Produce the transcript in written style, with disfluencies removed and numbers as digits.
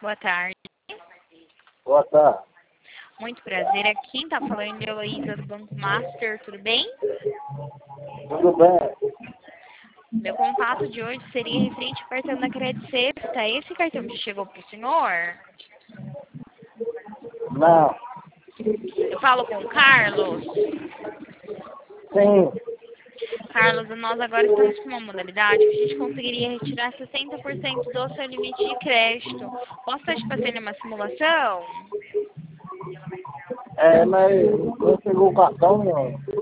Boa tarde. Boa tarde. Muito prazer. Aqui quem tá falando é a Heloísa do Banco Master, tudo bem? Tudo bem? Meu contato de hoje seria referente ao cartão da Crédito Sexta. Esse cartão já chegou pro senhor? Não. Eu falo com o Carlos. Sim. Carlos, nós agora estamos com uma modalidade que a gente conseguiria retirar 60% do seu limite de crédito. Posso estar te fazendo uma simulação? Mas não chegou o cartão, não.